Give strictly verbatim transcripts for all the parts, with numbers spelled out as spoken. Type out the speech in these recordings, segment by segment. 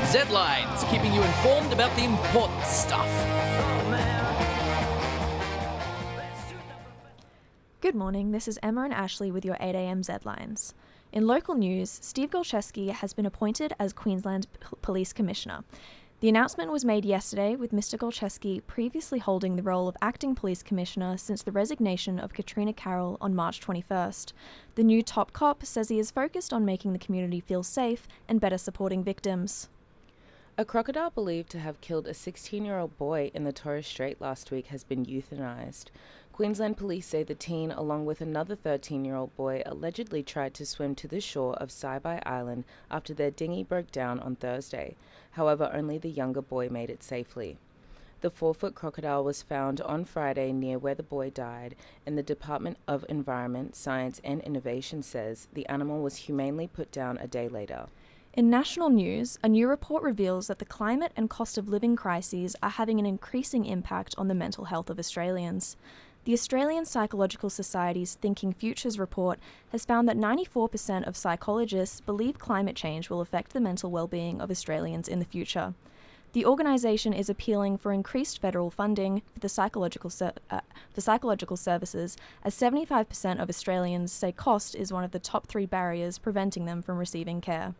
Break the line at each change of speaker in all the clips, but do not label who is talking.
Z-Lines, keeping you informed about the important stuff.
Good morning, this is Emma and Ashley with your eight a.m. Z-Lines. In local news, Steve Golczewski has been appointed as Queensland P- Police Commissioner. The announcement was made yesterday, with Mister Golczewski previously holding the role of Acting Police Commissioner since the resignation of Katrina Carroll on March twenty-first. The new top cop says he is focused on making the community feel safe and better supporting victims.
A crocodile believed to have killed a sixteen-year-old boy in the Torres Strait last week has been euthanized. Queensland police say the teen, along with another thirteen-year-old boy, allegedly tried to swim to the shore of Saibai Island after their dinghy broke down on Thursday. However, only the younger boy made it safely. The four-foot crocodile was found on Friday near where the boy died, and the Department of Environment, Science and Innovation says the animal was humanely put down a day later.
In national news, a new report reveals that the climate and cost of living crises are having an increasing impact on the mental health of Australians. The Australian Psychological Society's Thinking Futures report has found that ninety-four percent of psychologists believe climate change will affect the mental well-being of Australians in the future. The organisation is appealing for increased federal funding for the psychological ser- uh, for psychological services, as seventy-five percent of Australians say cost is one of the top three barriers preventing them from receiving care.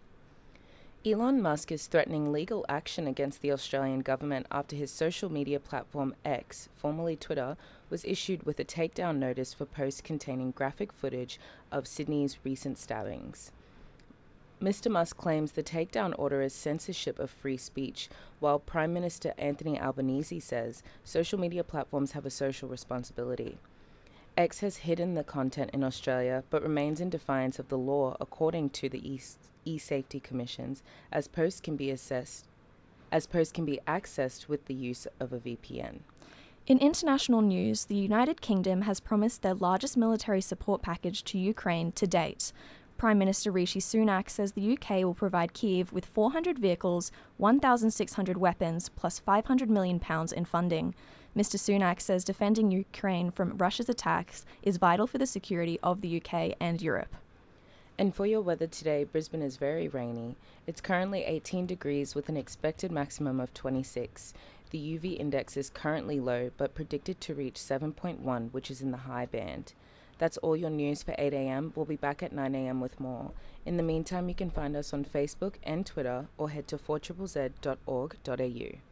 Elon Musk is threatening legal action against the Australian government after his social media platform X, formerly Twitter, was issued with a takedown notice for posts containing graphic footage of Sydney's recent stabbings. Mister Musk claims the takedown order is censorship of free speech, while Prime Minister Anthony Albanese says social media platforms have a social responsibility. X has hidden the content in Australia, but remains in defiance of the law, according to the East e-safety commissions, as posts can be assessed, as posts can be accessed with the use of a V P N.
In international news, the United Kingdom has promised their largest military support package to Ukraine to date. Prime Minister Rishi Sunak says the U K will provide Kyiv with four hundred vehicles, one thousand six hundred weapons, plus five hundred million pounds in funding. Mister Sunak says defending Ukraine from Russia's attacks is vital for the security of the U K and Europe.
And for your weather today, Brisbane is very rainy. It's currently eighteen degrees with an expected maximum of twenty-six. The U V index is currently low, but predicted to reach seven point one, which is in the high band. That's all your news for eight a.m. We'll be back at nine a.m. with more. In the meantime, you can find us on Facebook and Twitter, or head to four z z z dot org dot a u.